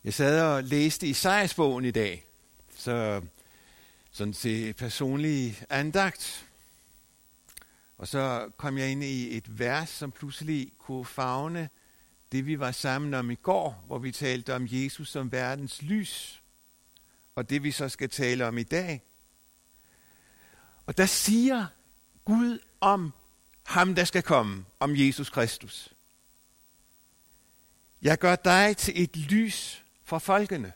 Jeg sad og læste Esajas-bogen i dag, så sådan til personlig andagt. Og så kom jeg ind i et vers, som pludselig kunne favne det, vi var sammen om i går, hvor vi talte om Jesus som verdens lys, og det vi så skal tale om i dag. Og der siger Gud om ham, der skal komme, om Jesus Kristus: Jeg gør dig til et lys for folkene.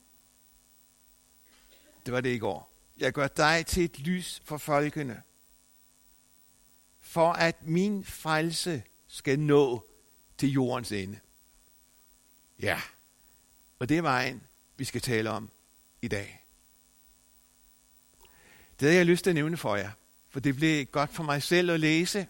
Det var det i går. Jeg gør dig til et lys for folkene, for at min frelse skal nå til jordens ende. Ja, og det er vejen, vi skal tale om i dag. Det havde jeg lyst til at nævne for jer, for det blev godt for mig selv at læse.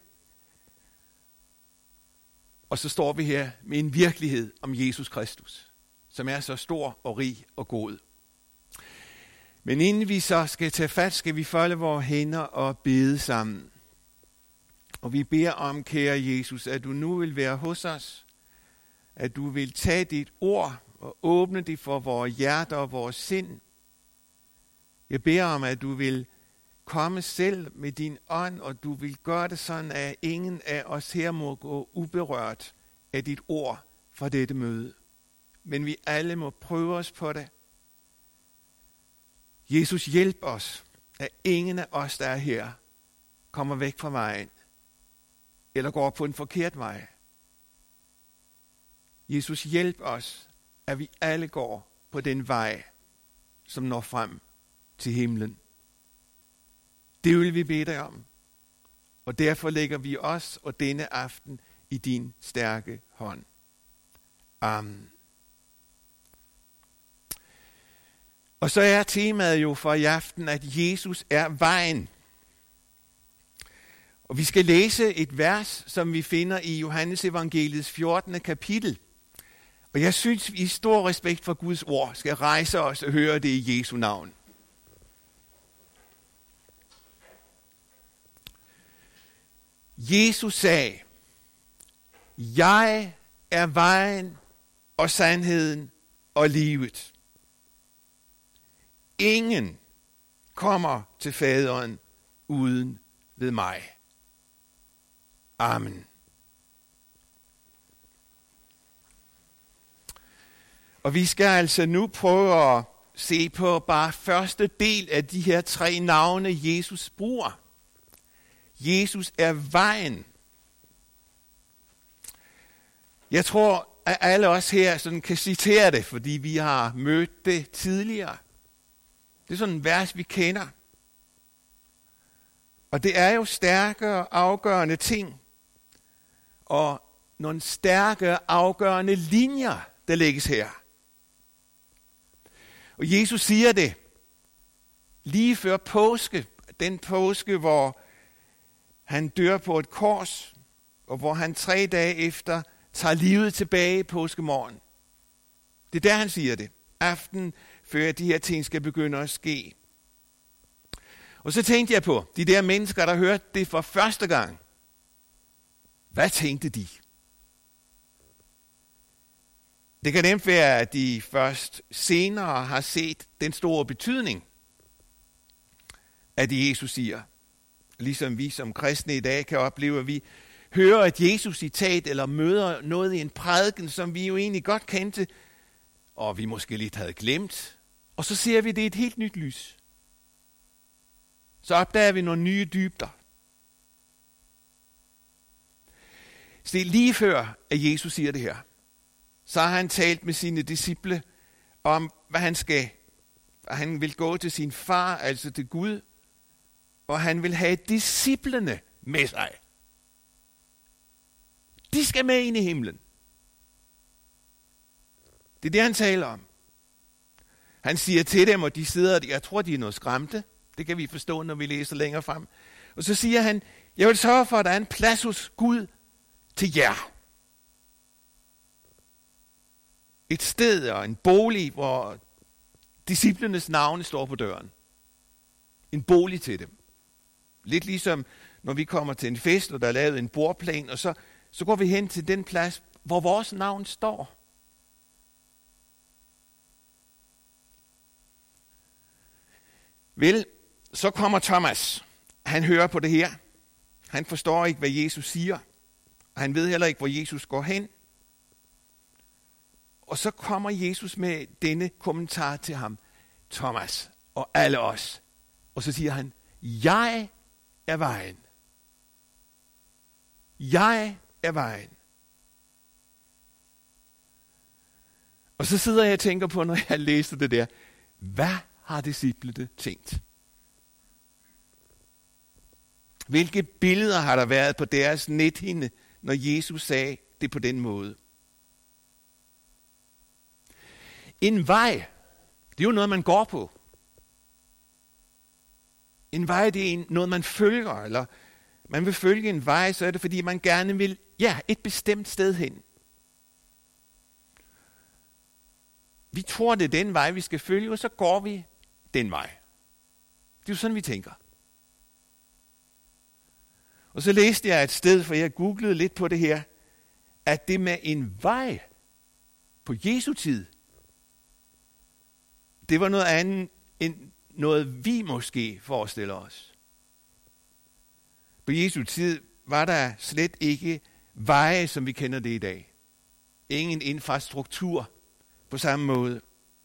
Og så står vi her med en virkelighed om Jesus Kristus, som er så stor og rig og god. Men inden vi så skal tage fat, skal vi folde vores hænder og bede sammen. Og vi beder om, kære Jesus, at du nu vil være hos os, at du vil tage dit ord og åbne det for vores hjerter og vores sind. Jeg beder om, at du vil komme selv med din ånd, og du vil gøre det sådan, at ingen af os her må gå uberørt af dit ord fra dette møde. Men vi alle må prøve os på det. Jesus, hjælp os, at ingen af os, der er her, kommer væk fra vejen, eller går på en forkert vej. Jesus, hjælp os, at vi alle går på den vej, som når frem til himlen. Det vil vi bede dig om, og derfor lægger vi os og denne aften i din stærke hånd. Amen. Og så er temaet jo for i aften, at Jesus er vejen. Og vi skal læse et vers, som vi finder i Johannes evangeliets 14. kapitel. Og jeg synes, vi i stor respekt for Guds ord skal rejse os og høre det i Jesu navn. Jesus sagde: Jeg er vejen og sandheden og livet. Ingen kommer til faderen uden ved mig. Amen. Og vi skal altså nu prøve at se på bare første del af de her 3 navne, Jesus bruger. Jesus er vejen. Jeg tror, at alle os her sådan kan citere det, fordi vi har mødt det tidligere. Det er sådan en vers, vi kender. Og det er jo stærke og afgørende ting, og nogle stærke og afgørende linjer, der lægges her. Og Jesus siger det lige før påske, den påske, hvor han dør på et kors, og hvor han 3 dage efter tager livet tilbage påskemorgen. Det er der, han siger det. Aften før de her ting skal begynde at ske. Og så tænkte jeg på de der mennesker, der hørte det for første gang. Hvad tænkte de? Det kan nemt være, at de først senere har set den store betydning af det, Jesus siger. Ligesom vi som kristne i dag kan opleve, at vi hører et Jesus-citat eller møder noget i en prædiken, som vi jo egentlig godt kendte, og vi måske lidt havde glemt. Og så ser vi det i et helt nyt lys. Så opdager vi nogle nye dybder. Så det er lige før, at Jesus siger det her. Så har han talt med sine disciple om, hvad han skal. Og han vil gå til sin far, altså til Gud, og han vil have disciplene med sig. De skal med ind i himlen. Det er det, han taler om. Han siger til dem, og de sidder, jeg tror, de er noget skræmte. Det kan vi forstå, når vi læser længere frem. Og så siger han, jeg vil sørge for, at der er en plads hos Gud til jer. Et sted og en bolig, hvor disciplenes navne står på døren. En bolig til dem. Lidt ligesom, når vi kommer til en fest, og der er lavet en bordplan, og så går vi hen til den plads, hvor vores navn står. Vel, så kommer Thomas. Han hører på det her. Han forstår ikke, hvad Jesus siger. Han ved heller ikke, hvor Jesus går hen. Og så kommer Jesus med denne kommentar til ham. Thomas og alle os. Og så siger han, jeg er vejen. Jeg er vejen. Og så sidder jeg og tænker på, når jeg læser det der, hvad har disciplene tænkt? Hvilke billeder har der været på deres nethinde, når Jesus sagde det på den måde? En vej, det er jo noget, man går på. En vej, det er noget, man følger, eller man vil følge en vej, så er det, fordi man gerne vil, et bestemt sted hen. Vi tror, det er den vej, vi skal følge, og så går vi den vej. Det er jo sådan, vi tænker. Og så læste jeg et sted, for jeg googlede lidt på det her, at det med en vej på Jesu tid, det var noget andet end noget, vi måske forestiller os. På Jesu tid var der slet ikke veje, som vi kender det i dag. Ingen infrastruktur på samme måde.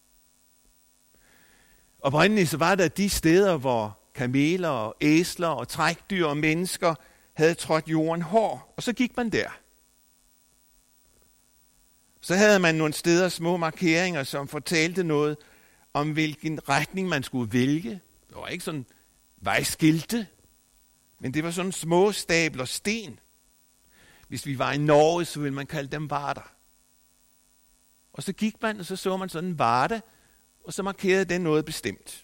Oprindeligt så var der de steder, hvor kameler og æsler og trækdyr og mennesker havde trådt jorden hård, og så gik man der. Så havde man nogle steder små markeringer, som fortalte noget om, hvilken retning man skulle vælge. Det var ikke sådan vejskilte, men det var sådan små stabler sten. Hvis vi var i Norge, så ville man kalde dem varder. Og så gik man, og så man sådan en varde, og så markerede den noget bestemt.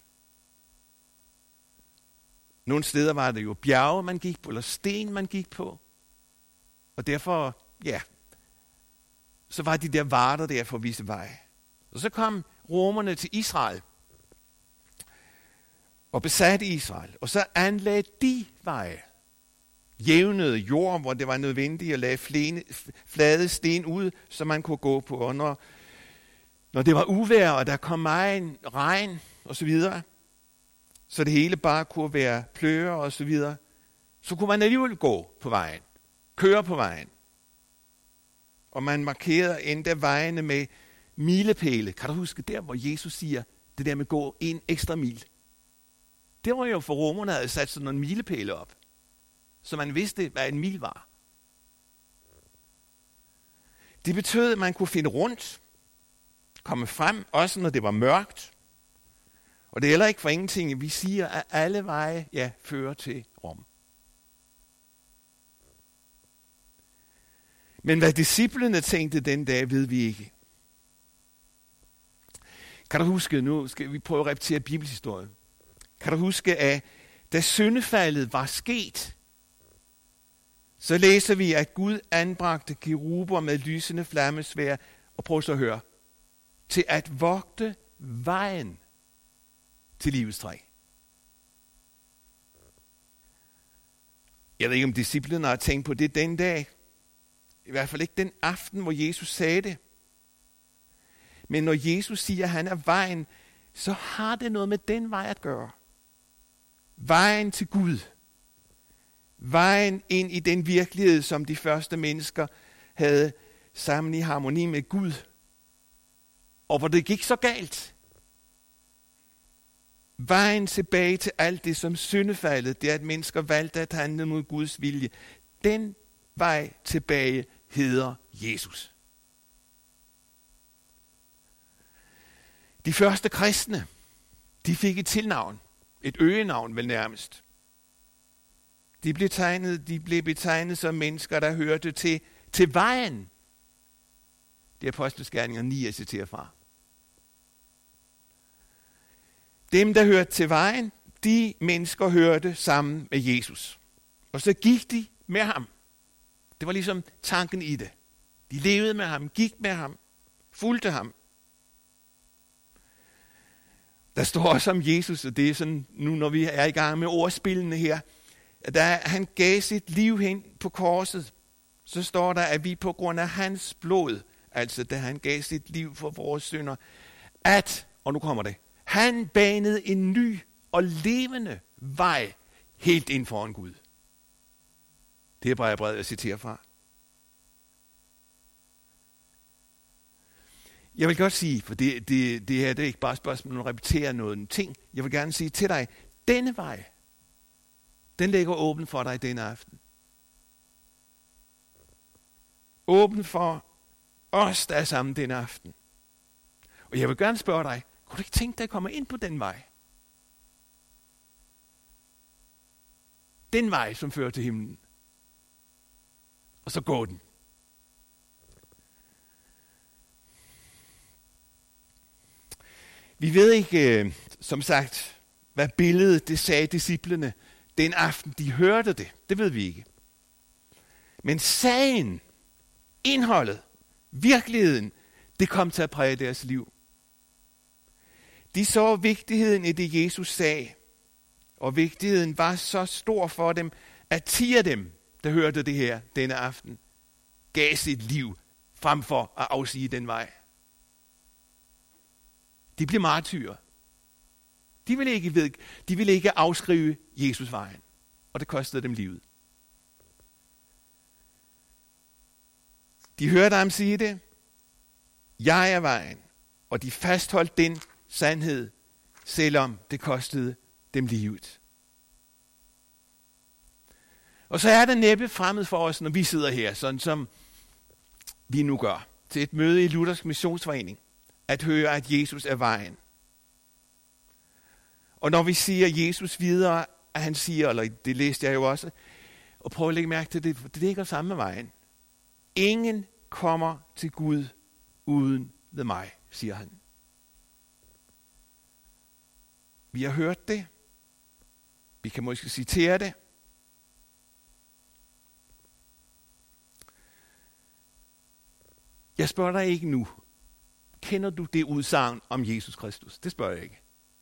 Nogle steder var det jo bjerge, man gik på, eller sten, man gik på. Og derfor, så var de der varder der for at vise vej. Og så kom romerne til Israel og besatte Israel. Og så anlagde de veje. Jævnede jord, hvor det var nødvendigt at lade flade sten ud, så man kunne gå på. Og når det var uvejr, og der kom meget regn og så videre, så det hele bare kunne være pløjer og så videre, så kunne man alligevel gå på vejen, køre på vejen. Og man markerede endda vejene med milepæle. Kan du huske der, hvor Jesus siger, det der med at gå en ekstra mil? Det var jo for romerne, havde sat sådan nogle milepæle op, så man vidste, hvad en mil var. Det betød, at man kunne finde rundt, komme frem, også når det var mørkt. Og det er heller ikke for ingenting, vi siger, at alle veje, fører til Rom. Men hvad disciplene tænkte den dag, ved vi ikke. Kan du huske, nu skal vi prøve at repetere bibelhistorien. Kan du huske, at da syndefaldet var sket, så læser vi, at Gud anbragte keruber med lysende flammesværd, og prøv så at høre, til at vogte vejen til livets træ. Jeg ved ikke, om disciplene har tænkt på det den dag. I hvert fald ikke den aften, hvor Jesus sagde det. Men når Jesus siger, at han er vejen, så har det noget med den vej at gøre. Vejen til Gud. Vejen ind i den virkelighed, som de første mennesker havde sammen i harmoni med Gud. Og hvor det gik så galt. Vejen tilbage til alt det, som syndefaldet, det at mennesker valgte at handle mod Guds vilje. Den vej tilbage hedder Jesus. De første kristne, de fik et tilnavn. Et øgenavn vel nærmest. De blev betegnet som mennesker, der hørte til vejen. Det er Apostlenes Gerninger 9, jeg citerer fra. Dem, der hørte til vejen, de mennesker hørte sammen med Jesus. Og så gik de med ham. Det var ligesom tanken i det. De levede med ham, gik med ham, fulgte ham. Der står også om Jesus, og det er sådan, nu når vi er i gang med ordspillene her, da han gav sit liv hen på korset, så står der, at vi på grund af hans blod, altså da han gav sit liv for vores synder, og nu kommer det, han banede en ny og levende vej helt ind foran Gud. Det er Hebræerbrevet, jeg citerer fra. Jeg vil godt sige, for det her det er ikke bare et spørgsmål, at repetere noget ting. Jeg vil gerne sige til dig, denne vej, den ligger åben for dig denne aften. Åben for os, der er sammen denne aften. Og jeg vil gerne spørge dig, kunne du ikke tænke dig at komme ind på den vej? Den vej, som fører til himlen. Og så gå den. Vi ved ikke, som sagt, hvad billedet det sagde disciplene den aften, de hørte det. Det ved vi ikke. Men sagen, indholdet, virkeligheden, det kom til at præge deres liv. De så vigtigheden i det, Jesus sagde. Og vigtigheden var så stor for dem, at 10 af dem, der hørte det her denne aften, gav sit liv frem for at afsige den vej. De blev martyrer. De ville ikke afskrive Jesusvejen, og det kostede dem livet. De hørte ham sige det. Jeg er vejen, og de fastholdt den sandhed, selvom det kostede dem livet. Og så er det næppe fremmed for os, når vi sidder her, sådan som vi nu gør, til et møde i Luthersk Missionsforening, at høre, at Jesus er vejen. Og når vi siger Jesus videre, at han siger, eller det læste jeg jo også, og prøv at lægge mærke til det, for det ligger samme med vejen. Ingen kommer til Gud uden ved mig, siger han. Vi har hørt det. Vi kan måske citere det. Jeg spørger dig ikke nu. Kender du det udsagn om Jesus Kristus? Det spørger jeg ikke.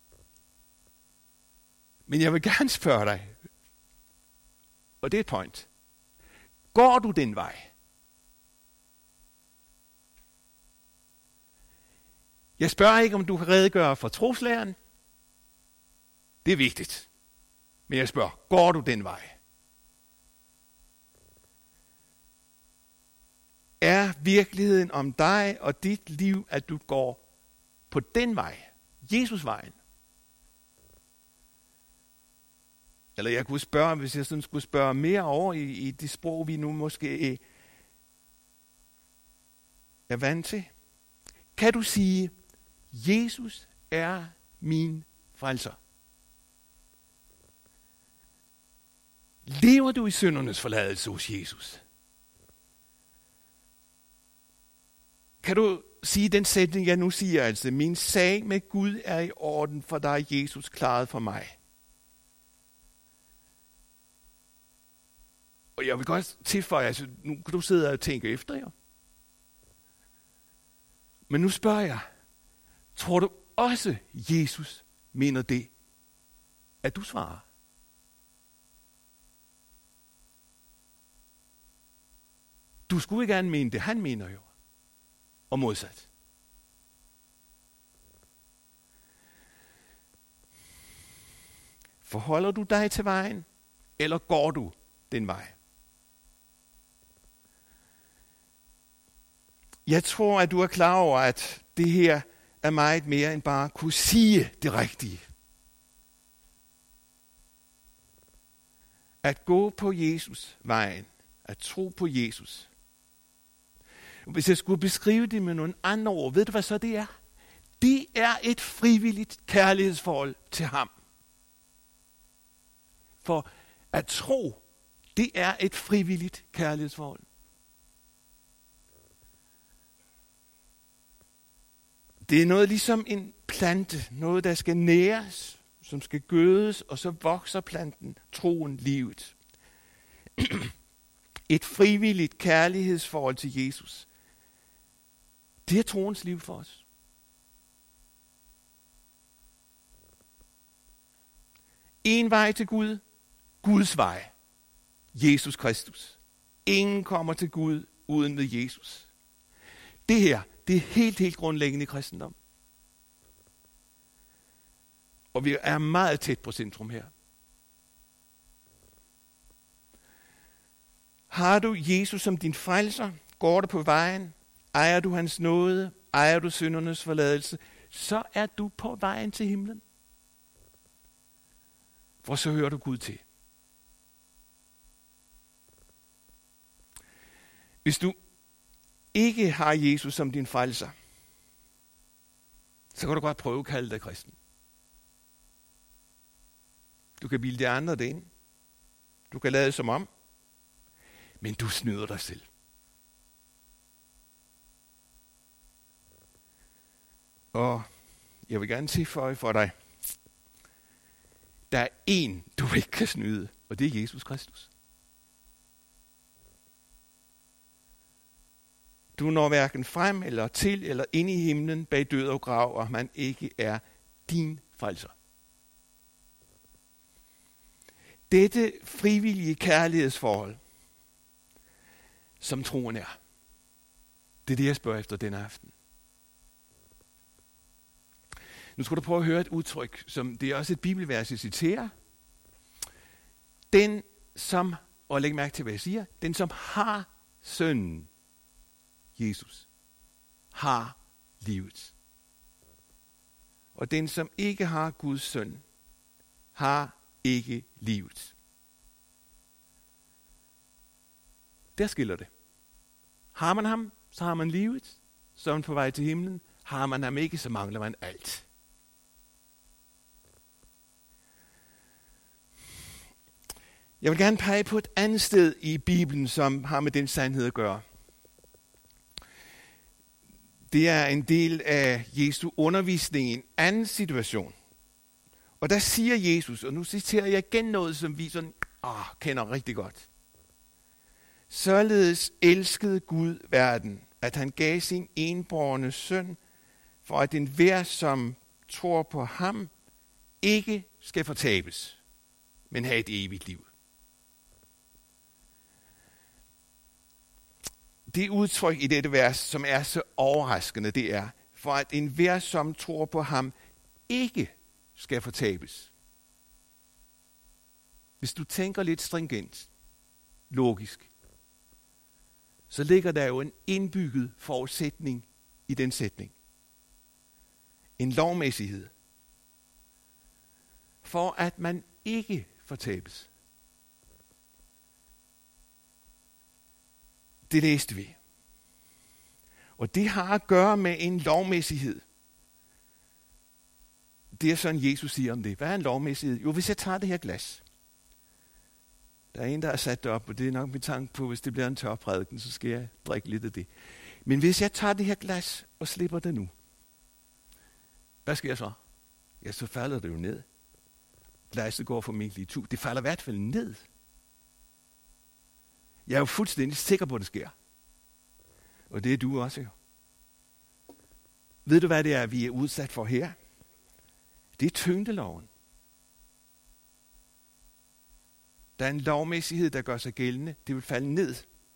Men jeg vil gerne spørge dig, og det er et point. Går du den vej? Jeg spørger ikke, om du kan redegøre for troslæren. Det er vigtigt. Men jeg spørger, går du den vej? Er virkeligheden om dig og dit liv, at du går på den vej, Jesusvejen? Eller jeg kunne spørge, hvis jeg sådan skulle spørge mere over i det sprog, vi nu måske er vant til. Kan du sige, Jesus er min frelser? Lever du i syndernes forladelse hos Jesus? Kan du sige den sætning, jeg nu siger, altså, min sag med Gud er i orden, for der er Jesus klaret for mig. Og jeg vil godt tilføje, altså, nu kan du sidde og tænke efter, jo. Men nu spørger jeg, tror du også, Jesus mener det, at du svarer? Du skulle ikke gerne mene det, han mener jo. Og modsat. Forholder du dig til vejen, eller går du den vej? Jeg tror, at du er klar over, at det her er meget mere end bare at kunne sige det rigtige. At gå på Jesus vejen, at tro på Jesus. Hvis jeg skulle beskrive det med nogle andre ord, ved du hvad så det er? Det er et frivilligt kærlighedsforhold til ham. For at tro, det er et frivilligt kærlighedsforhold. Det er noget ligesom en plante, noget der skal næres, som skal gødes, og så vokser planten, troen, livet. Et frivilligt kærlighedsforhold til Jesus. Det er troens liv for os. En vej til Gud, Guds vej, Jesus Kristus. Ingen kommer til Gud uden ved Jesus. Det her, det er helt grundlæggende i kristendom. Og vi er meget tæt på centrum her. Har du Jesus som din frelser? Går du på vejen? Ejer du hans nåde? Ejer du syndernes forladelse? Så er du på vejen til himlen. For så hører du Gud til. Hvis du ikke har Jesus som din frelser, så kan du godt prøve at kalde dig kristen. Du kan bilde de andre det ind. Du kan lade som om. Men du snyder dig selv. Og jeg vil gerne tilføje for dig, der er én, du ikke kan snyde, og det er Jesus Kristus. Du når hverken frem eller til eller ind i himlen bag død og grav, og man ikke er din frelser. Dette frivillige kærlighedsforhold, som troen er, det er det, jeg spørger efter denne aften. Nu skal du prøve at høre et udtryk, som det er også et bibelvers, jeg citerer. Den som, og læg mærke til, hvad jeg siger, den som har sønnen, Jesus, har livet. Og den som ikke har Guds søn, har ikke livet. Der skiller det. Har man ham, så har man livet, så er man på vej til himlen. Har man ham ikke, så mangler man alt. Jeg vil gerne pege på et andet sted i Bibelen, som har med den sandhed at gøre. Det er en del af Jesu undervisning i en anden situation. Og der siger Jesus, og nu citerer jeg igen noget, som vi sådan, kender rigtig godt. Således elskede Gud verden, at han gav sin enbårne søn, for at enhver, som tror på ham, ikke skal fortabes, men have et evigt liv. Det udtryk i dette vers, som er så overraskende, det er, for at enhver, som tror på ham, ikke skal fortabes. Hvis du tænker lidt stringent, logisk, så ligger der jo en indbygget forudsætning i den sætning. En lovmæssighed. For at man ikke fortabes. Det læste vi. Og det har at gøre med en lovmæssighed. Det er sådan, Jesus siger om det. Hvad er en lovmæssighed? Jo, hvis jeg tager det her glas. Der er en, der har sat det op, og det er nok med tanke på, hvis det bliver en tør prædiken, så skal jeg drikke lidt af det. Men hvis jeg tager det her glas og slipper det nu, hvad sker så? Ja, så falder det jo ned. Glasset går formentlig itu. Det falder i hvert fald ned. Jeg er jo fuldstændig sikker på, at det sker. Og det er du også jo. Ved du, hvad det er, vi er udsat for her? Det er tyngdeloven. Der er en lovmæssighed, der gør sig gældende. Det vil falde ned.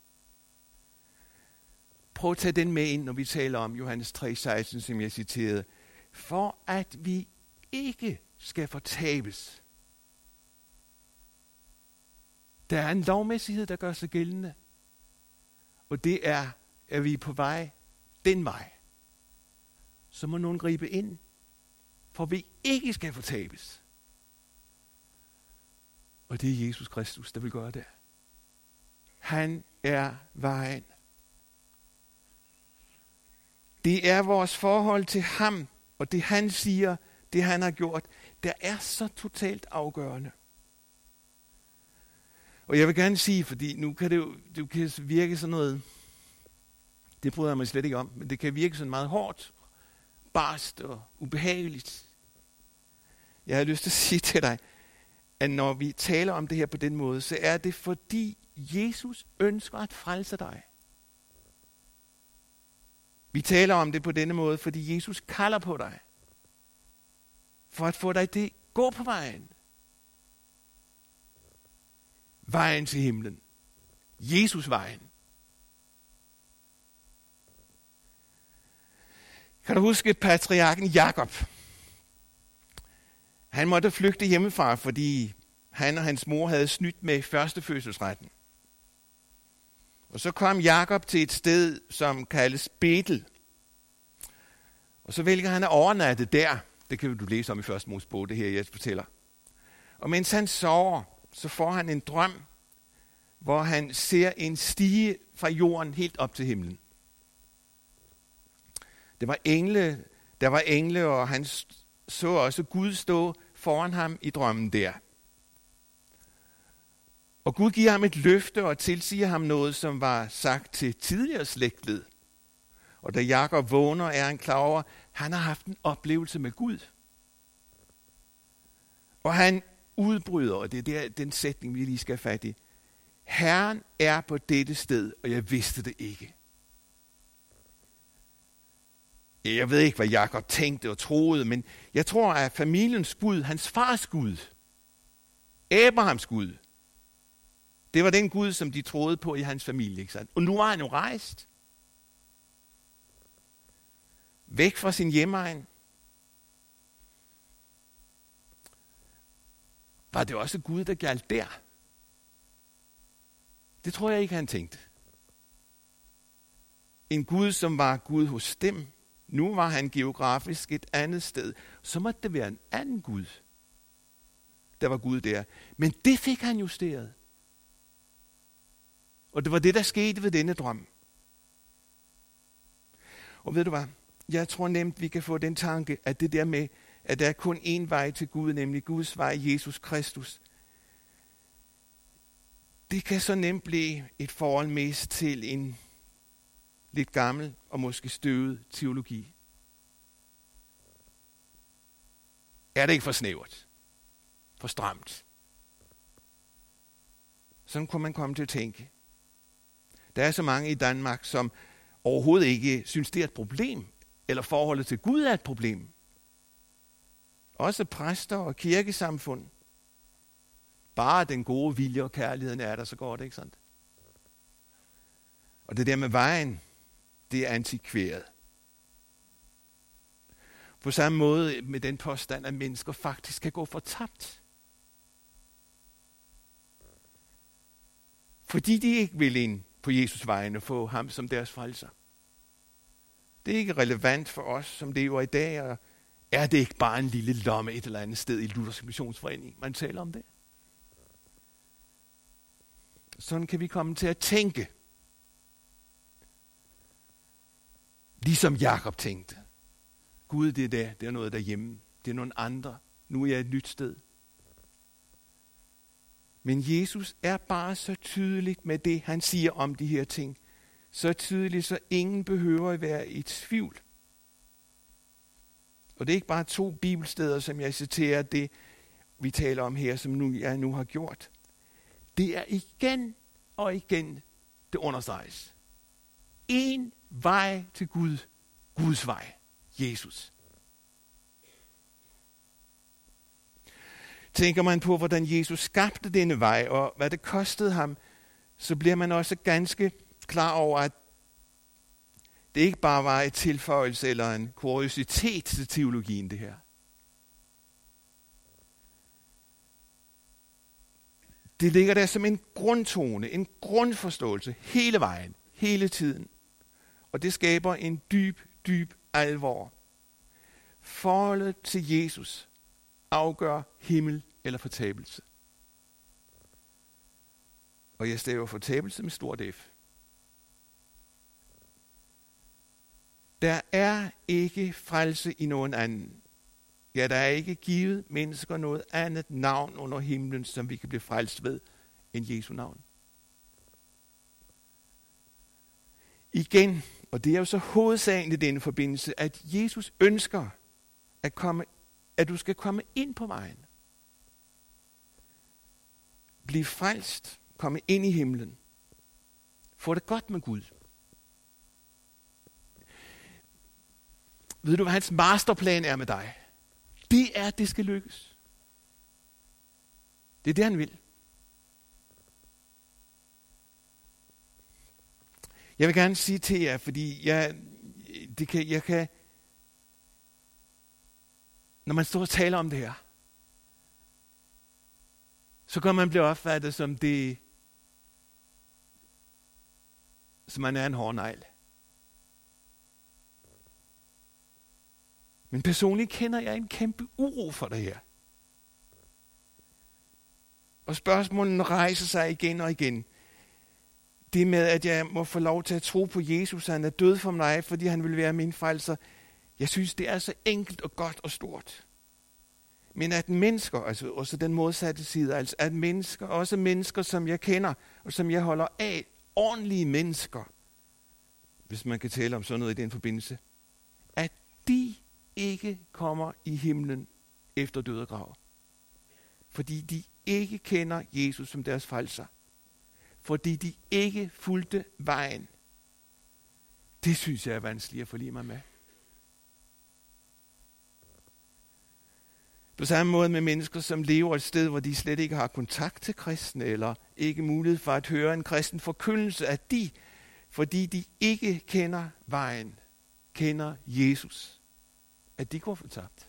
Prøv at tage den med ind, når vi taler om Johannes 3:16, som jeg citerede. For at vi ikke skal fortabes. Der er en lovmæssighed, der gør sig gældende. Og det er, at vi er på vej den vej. Så må nogen gribe ind, for vi ikke skal fortabes. Og det er Jesus Kristus, der vil gøre det. Han er vejen. Det er vores forhold til ham, og det han siger, det han har gjort, der er så totalt afgørende. Og jeg vil gerne sige, fordi nu kan det kan virke sådan noget, det bryder jeg mig slet ikke om, men det kan virke sådan meget hårdt, barst og ubehageligt. Jeg har lyst til at sige til dig, at når vi taler om det her på den måde, så er det fordi Jesus ønsker at frelse dig. Vi taler om det på denne måde, fordi Jesus kalder på dig. For at få dig det, gå på vejen. Vejen til himlen. Jesus vejen. Kan du huske patriarken Jakob? Han måtte flygte hjemmefra, fordi han og hans mor havde snydt med førstefødselsretten. Og så kom Jakob til et sted, som kaldes Betel. Og så vælger han at overnatte der. Det kan du læse om i Første Mosebog, det her jeg fortæller. Og mens han sover, så får han en drøm, hvor han ser en stige fra jorden helt op til himlen. Der var engle, og han så også Gud stå foran ham i drømmen der. Og Gud giver ham et løfte og tilsiger ham noget, som var sagt til tidligere slægtled. Og da Jakob vågner, er han klar over, at han har haft en oplevelse med Gud. Og han udbryder, og det er den sætning, vi lige skal have fat i. Herren er på dette sted, og jeg vidste det ikke. Jeg ved ikke, hvad Jakob tænkte og troede, men jeg tror, at familiens Gud, hans fars Gud, Abrahams Gud, det var den Gud, som de troede på i hans familie. Ikke sandt? Og nu var han jo rejst. Væk fra sin hjemegn. Var det også Gud, der gjaldt der? Det tror jeg ikke, han tænkte. En Gud, som var Gud hos dem. Nu var han geografisk et andet sted. Så måtte det være en anden Gud, der var Gud der. Men det fik han justeret. Og det var det, der skete ved denne drøm. Og ved du hvad? Jeg tror nemt, vi kan få den tanke, at det der med, at der er kun én vej til Gud, nemlig Guds vej, Jesus Kristus. Det kan så nemt blive et forhold mest til en lidt gammel og måske støvet teologi. Er det ikke for snævert? For stramt? Sådan kunne man komme til at tænke. Der er så mange i Danmark, som overhovedet ikke synes, det er et problem, eller forholdet til Gud er et problem. Også præster og kirkesamfund. Bare den gode vilje og kærligheden er der, så går det, ikke sandt? Og det der med vejen, det er antikveret. På samme måde med den påstand, at mennesker faktisk kan gå fortabt. Fordi de ikke vil ind på Jesus vejen og få ham som deres frelser. Det er ikke relevant for os, som lever i dag, og er det ikke bare en lille lomme et eller andet sted i Luthersk Missionsforening, man taler om det? Sådan kan vi komme til at tænke. Ligesom Jakob tænkte. Gud, det er noget derhjemme. Det er nogle andre. Nu er jeg et nyt sted. Men Jesus er bare så tydeligt med det, han siger om de her ting. Så tydeligt, så ingen behøver at være i tvivl. Og det er ikke bare 2 bibelsteder, som jeg citerer det, vi taler om her, som jeg nu har gjort. Det er igen og igen, det understreges. En vej til Gud, Guds vej, Jesus. Tænker man på, hvordan Jesus skabte denne vej, og hvad det kostede ham, så bliver man også ganske klar over, at det ikke bare var et tilføjelse eller en kuriositet til teologien, det her. Det ligger der som en grundtone, en grundforståelse hele vejen, hele tiden. Og det skaber en dyb, dyb alvor. Forholdet til Jesus afgør himmel eller fortabelse. Og jeg staver fortabelse med stort F. Der er ikke frelse i nogen anden. Ja, der er ikke givet mennesker noget andet navn under himlen, som vi kan blive frelst ved, end Jesu navn. Igen, og det er jo så hovedsagen i denne forbindelse, at Jesus ønsker, at du skal komme ind på vejen. Bliv frelst, komme ind i himlen. Få det godt med Gud. Ved du, hvad hans masterplan er med dig? Det er, at det skal lykkes. Det er det, han vil. Jeg vil gerne sige til jer, fordi jeg kan, når man står og taler om det her, så kan man blive opfattet som det, som man er en hårnegl. Men personligt kender jeg en kæmpe uro for det her. Og spørgsmålene rejser sig igen og igen. Det med, at jeg må få lov til at tro på Jesus, han er død for mig, fordi han vil være min frelser. Jeg synes, det er så enkelt og godt og stort. Men at mennesker, altså også den modsatte side, altså at mennesker, også mennesker, som jeg kender, og som jeg holder af, ordentlige mennesker, hvis man kan tale om sådan noget i den forbindelse, at de ikke kommer i himlen efter død og grav. Fordi de ikke kender Jesus som deres frelser. Fordi de ikke fulgte vejen. Det synes jeg er vanskeligt at forlige mig med. På samme måde med mennesker, som lever et sted, hvor de slet ikke har kontakt til kristne, eller ikke mulighed for at høre en kristen forkyndelse, at de, fordi de ikke kender vejen, kender Jesus, at de går fortabt.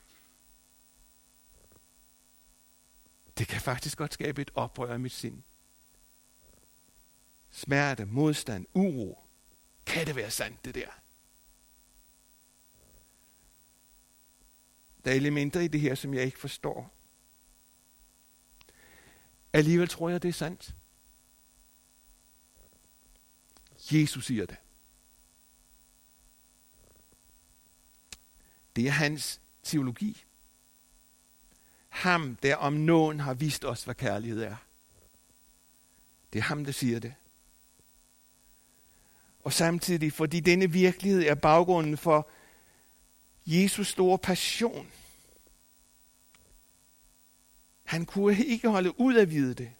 Det kan faktisk godt skabe et oprør i mit sind. Smerte, modstand, uro. Kan det være sandt, det der? Der er elementer i det her, som jeg ikke forstår. Alligevel tror jeg, det er sandt. Jesus siger det. Det er hans teologi. Ham, der om nogen har vist os, hvad kærlighed er. Det er ham, der siger det. Og samtidig, fordi denne virkelighed er baggrunden for Jesus store passion. Han kunne ikke holde ud at vide det.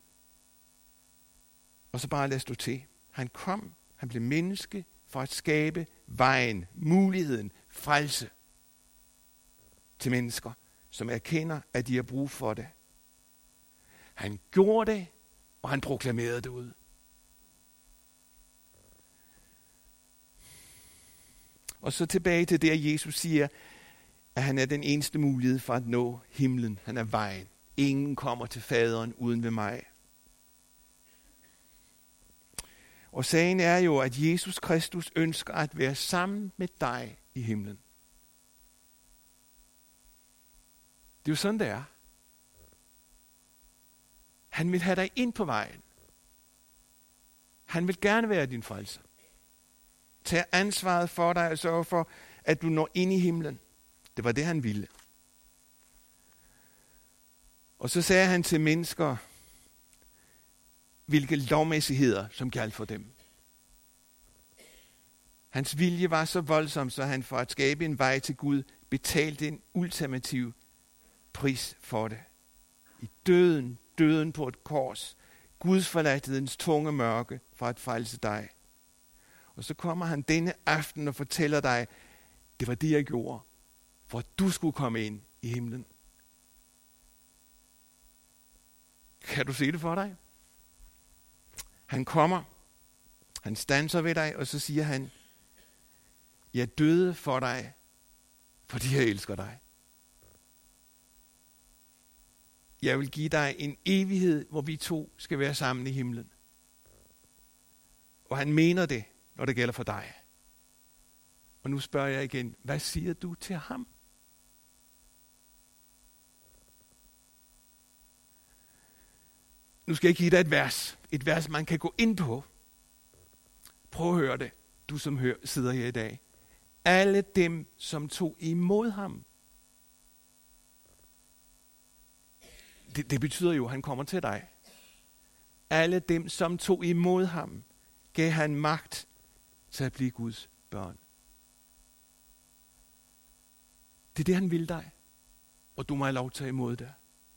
Og så bare lade stå til. Han kom, han blev menneske for at skabe vejen, muligheden, frelse til mennesker, som erkender, at de har brug for det. Han gjorde det, og han proklamerede det ud. Og så tilbage til det, at Jesus siger, at han er den eneste mulighed for at nå himlen. Han er vejen. Ingen kommer til faderen uden ved mig. Og sagen er jo, at Jesus Kristus ønsker at være sammen med dig i himlen. Det er jo sådan, det er. Han vil have dig ind på vejen. Han vil gerne være din frelser. Tag ansvaret for dig og sørge for, at du når ind i himlen. Det var det, han ville. Og så sagde han til mennesker, hvilke lovmæssigheder, som galt for dem. Hans vilje var så voldsom, så han for at skabe en vej til Gud, betalte en ultimativ pris for det. I døden på et kors, Guds forladthedens tunge mørke for at frelse dig. Og så kommer han denne aften og fortæller dig, det var det, jeg gjorde, for at du skulle komme ind i himlen. Kan du se det for dig? Han kommer, han standser ved dig, og så siger han, jeg døde for dig, fordi jeg elsker dig. Jeg vil give dig en evighed, hvor vi to skal være sammen i himlen. Og han mener det, når det gælder for dig. Og nu spørger jeg igen, hvad siger du til ham? Nu skal jeg give dig et vers. Et vers, man kan gå ind på. Prøv at høre det, du som sidder her i dag. Alle dem, som tog imod ham. Det betyder jo, at han kommer til dig. Alle dem, som tog imod ham, gav han magt til at blive Guds børn. Det er det, han vil dig. Og du må have lov til at imod det.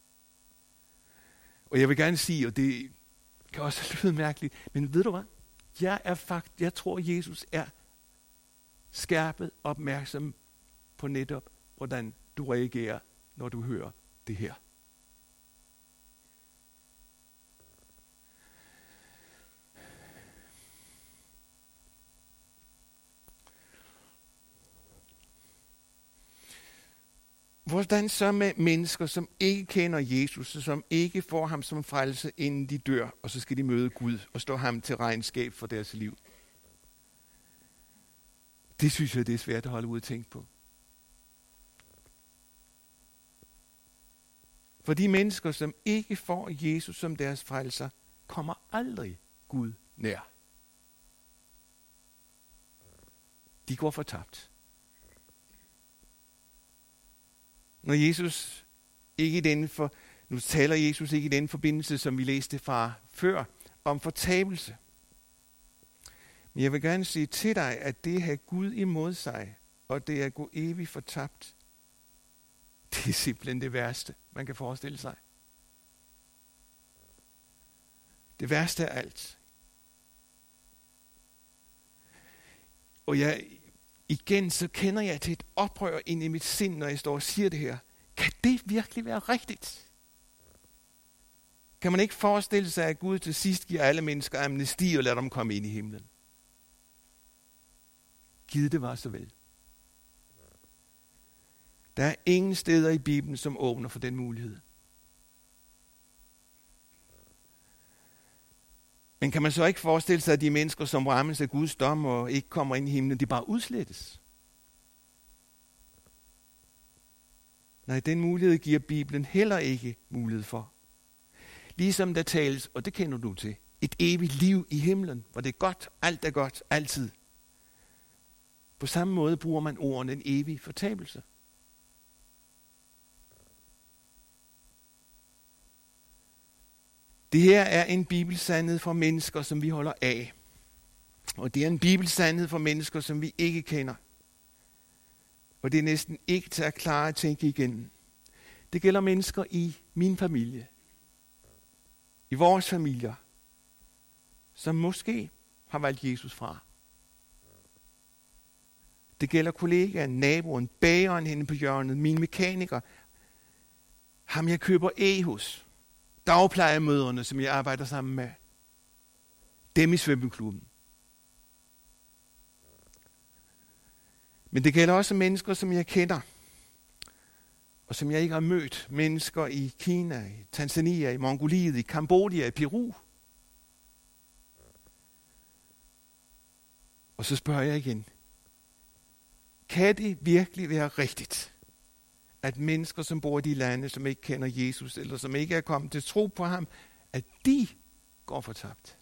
Og jeg vil gerne sige, og det kan også lyde mærkeligt, men ved du hvad? Jeg tror, Jesus er skærpet opmærksom på netop, hvordan du reagerer, når du hører det her. hvordan så med mennesker, som ikke kender Jesus, og som ikke får ham som frelse, inden de dør, og så skal de møde Gud og stå ham til regnskab for deres liv? Det synes jeg, det er svært at holde ud at tænke på. For de mennesker, som ikke får Jesus som deres frelser, kommer aldrig Gud nær. De går fortabt. Når Jesus ikke i den nu taler Jesus ikke i den forbindelse, som vi læste fra før, om fortabelse. Men jeg vil gerne sige til dig, at det at have Gud imod sig, og det at gå evigt fortabt, det er simpelthen det værste, man kan forestille sig. Det værste af alt. Og igen så kender jeg til et oprør ind i mit sind, når jeg står og siger det her. Kan det virkelig være rigtigt? Kan man ikke forestille sig, at Gud til sidst giver alle mennesker amnesti og lader dem komme ind i himlen? Gid det var så vel. Der er ingen steder i Bibelen, som åbner for den mulighed. Men kan man så ikke forestille sig, at de mennesker, som rammes af Guds dom og ikke kommer ind i himlen, de bare udslettes? Nej, den mulighed giver Bibelen heller ikke mulighed for. Ligesom der tales, og det kender du til, et evigt liv i himlen, hvor det er godt, alt er godt, altid. På samme måde bruger man ordene en evig fortabelse. Det her er en bibelsandhed for mennesker, som vi holder af. Og det er en bibelsandhed for mennesker, som vi ikke kender. Og det er næsten ikke til at klare at tænke igen. Det gælder mennesker i min familie. I vores familier. Som måske har valgt Jesus fra. Det gælder kollegaen, naboen, bageren henne på hjørnet, min mekaniker. Ham jeg køber hos. Dagplejemødrene, som jeg arbejder sammen med. Dem i svømmeklubben. Men det gælder også mennesker, som jeg kender. Og som jeg ikke har mødt. Mennesker i Kina, i Tanzania, i Mongoliet, i Kambodja, i Peru. Og så spørger jeg igen. Kan det virkelig være rigtigt, at mennesker, som bor i de lande, som ikke kender Jesus, eller som ikke er kommet til tro på ham, at de går fortabt?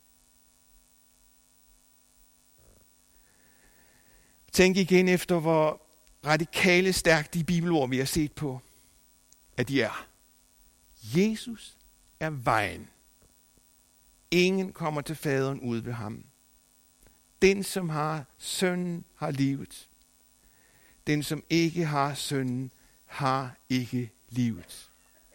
Tænk igen efter, hvor radikale stærkt de bibelord, vi har set på, at de er. Jesus er vejen. Ingen kommer til faderen ude ved ham. Den, som har sønnen, har livet. Den, som ikke har sønnen, har ikke livet.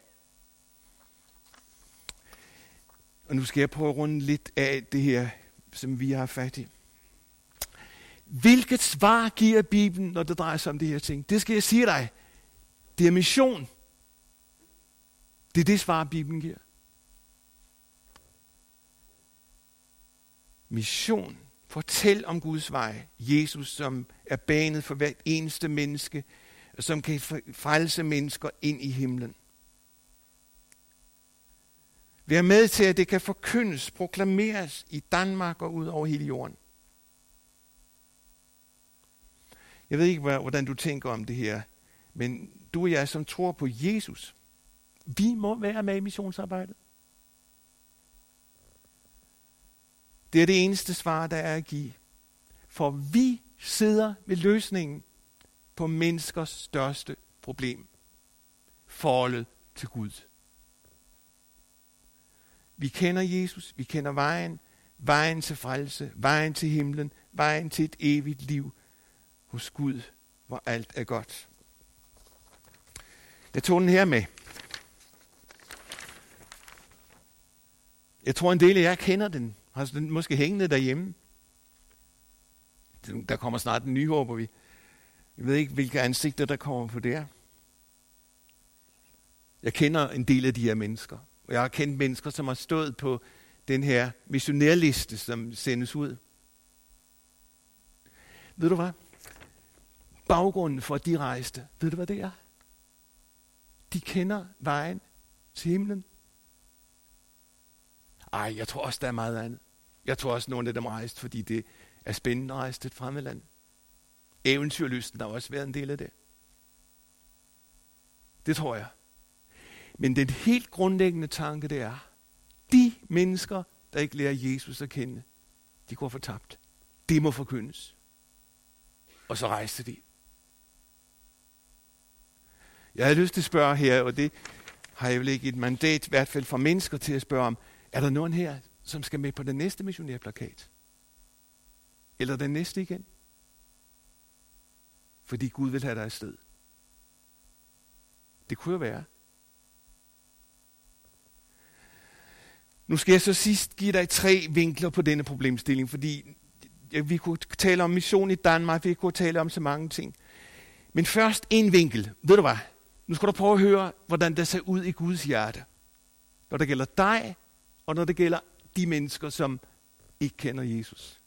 Og nu skal jeg prøve at runde lidt af det her, som vi har fat i. Hvilket svar giver Bibelen, når det drejer sig om det her ting? Det skal jeg sige dig. Det er mission. Det er det svar, Bibelen giver. Mission. Fortæl om Guds vej. Jesus, som er banet for hvert eneste menneske, og som kan frelse mennesker ind i himlen. Vær med til, at det kan forkyndes, proklameres i Danmark og ud over hele jorden. Jeg ved ikke, hvordan du tænker om det her, men du og jeg, som tror på Jesus, vi må være med i missionsarbejdet. Det er det eneste svar, der er at give. For vi sidder ved løsningen på menneskers største problem. Forholdet til Gud. Vi kender Jesus, vi kender vejen, vejen til frelse, vejen til himlen, vejen til et evigt liv hos Gud, hvor alt er godt. Jeg tog den her med. Jeg tror en del af jer kender den. Har den måske hængende derhjemme. Der kommer snart en ny, håber vi. Jeg ved ikke, hvilke ansigter der kommer på der. Jeg kender en del af de her mennesker. Og jeg har kendt mennesker, som har stået på den her missionærliste, som sendes ud. Ved du hvad? Baggrunden for, at de rejste, ved du hvad det er? de kender vejen til himlen. Jeg tror også, der er meget andet. Jeg tror også, nogle af dem rejste, fordi det er spændende at rejse til et fremmed land. Eventyrlysten har også været en del af det. Det tror jeg. Men den helt grundlæggende tanke, det er, de mennesker, der ikke lærer Jesus at kende, de går fortabt. Det må forkyndes. Og så rejste de. Jeg havde lyst til at spørge her, og det har jeg vel ikke et mandat, i hvert fald for mennesker, til at spørge om, er der nogen her, som skal med på den næste missionærplakat? Eller den næste igen? Fordi Gud vil have dig afsted. Det kunne jo være. Nu skal jeg så sidst give dig 3 vinkler på denne problemstilling, fordi vi kunne tale om mission i Danmark, vi kunne tale om så mange ting. Men først en vinkel. Ved du hvad? Nu skal du prøve at høre, hvordan det ser ud i Guds hjerte. Når det gælder dig, og når det gælder de mennesker, som ikke kender Jesus.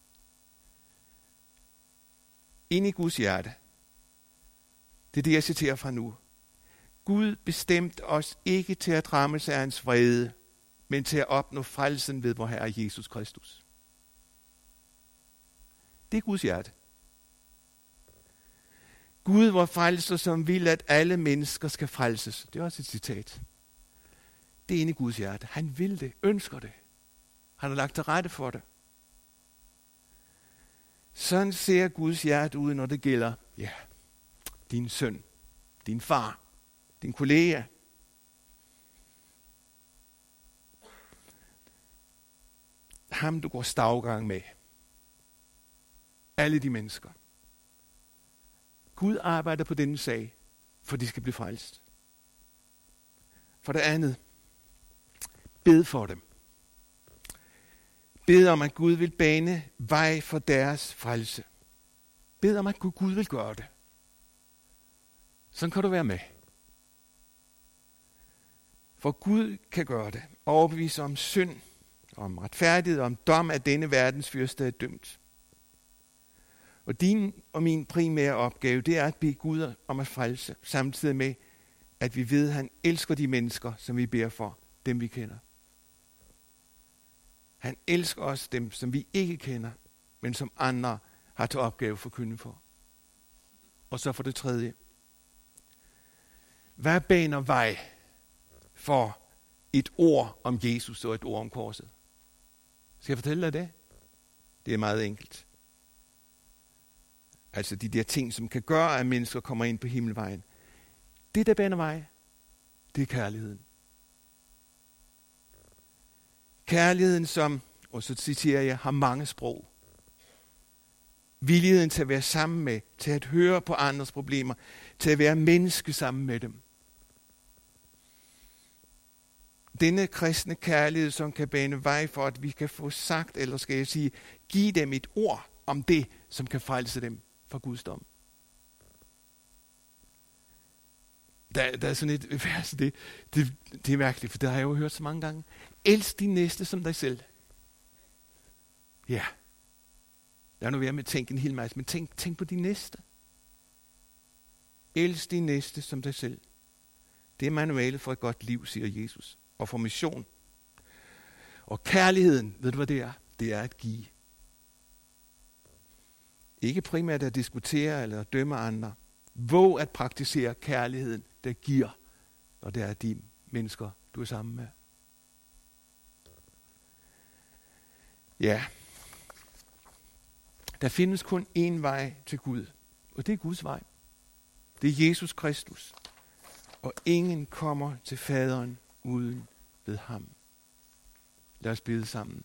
Ind i Guds hjerte. Det er det, jeg citerer fra nu. Gud bestemte os ikke til at rammes af hans vrede, men til at opnå frelsen ved vor Herre Jesus Kristus. Det er Guds hjerte. Gud var frelser, som vil, at alle mennesker skal frelses. Det er også et citat. Det er inde i Guds hjerte. Han vil det, ønsker det. Han har lagt til rette for det. Sådan ser Guds hjerte ud, når det gælder din søn, din far, din kollega. Ham, du går stavgang med. Alle de mennesker. Gud arbejder på denne sag, for de skal blive frelst. For det andet, bed for dem. Bed om, at Gud vil bane vej for deres frelse. Bed om, at Gud vil gøre det. Sådan kan du være med. For Gud kan gøre det. Overbevise om synd, om retfærdighed, om dom, at denne verdens fyrste er dømt. Og din og min primære opgave, det er at bede Gud om at frelse, samtidig med, at vi ved, at han elsker de mennesker, som vi beder for, dem vi kender. Han elsker også dem, som vi ikke kender, men som andre har til opgave for at kunne for. Og så for det tredje. Hvad baner vej for et ord om Jesus og et ord om korset? Skal jeg fortælle dig det? Det er meget enkelt. Altså de der ting, som kan gøre, at mennesker kommer ind på himmelvejen. Det, der baner vej, det er kærligheden. Kærligheden, som, og så citerer jeg, har mange sprog. Villigheden til at være sammen med, til at høre på andres problemer, til at være menneske sammen med dem. Denne kristne kærlighed, som kan bane vej for, at vi kan få sagt, eller skal jeg sige, give dem et ord om det, som kan frelse dem fra Guds dom. Der er sådan et vers, det er mærkeligt, for det har jeg jo hørt så mange gange. Elsk din næste som dig selv. Ja. Lad nu være med at tænke en hel masse, men tænk på din næste. Elsk din næste som dig selv. Det er manualet for et godt liv, siger Jesus. Og for mission. Og kærligheden, ved du hvad det er? Det er at give. Ikke primært at diskutere eller at dømme andre. Våg at praktisere kærligheden, der giver, og det er de mennesker, du er sammen med. Ja. Der findes kun én vej til Gud, og det er Guds vej. Det er Jesus Kristus. Og ingen kommer til faderen uden ved ham. Lad os bede sammen.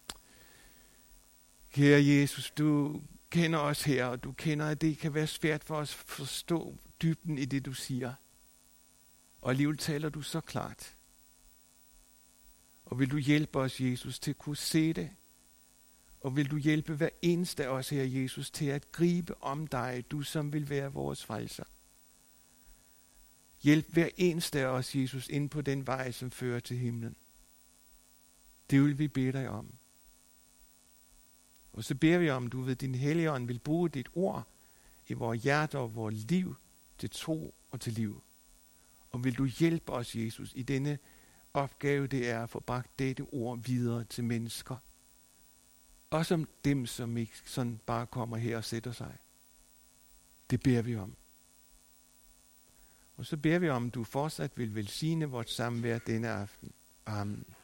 Kære Jesus, du kender os her, og du kender, at det kan være svært for os at forstå dybden i det, du siger. Og alligevel taler du så klart. Og vil du hjælpe os, Jesus, til at kunne se det? Og vil du hjælpe hver eneste af os her, Jesus, til at gribe om dig, du som vil være vores frelser? Hjælp hver eneste af os, Jesus, ind på den vej, som fører til himlen. Det vil vi bede dig om. Og så beder vi om, du ved, din Helligånd vil bruge dit ord i vores hjerter og vores liv til tro og til liv. Og vil du hjælpe os, Jesus, i denne opgave, det er at få bragt dette ord videre til mennesker. Også om dem, som ikke sådan bare kommer her og sætter sig. Det beder vi om. Og så beder vi om, at du fortsat vil velsigne vort samvær denne aften. Amen.